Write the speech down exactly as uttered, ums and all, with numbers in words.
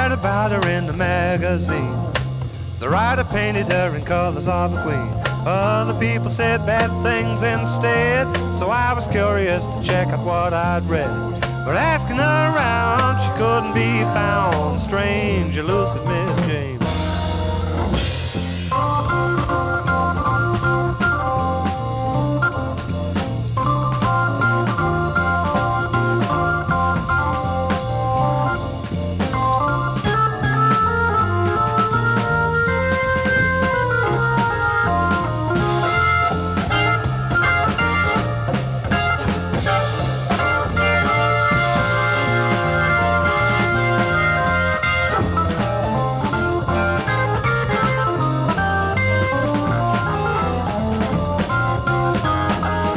read about her in the magazine. The writer painted her in colors of a queen. Other people said bad things instead, so I was curious to check out what I'd read. But asking her around, she couldn't be found. Strange, elusive Miss Jane.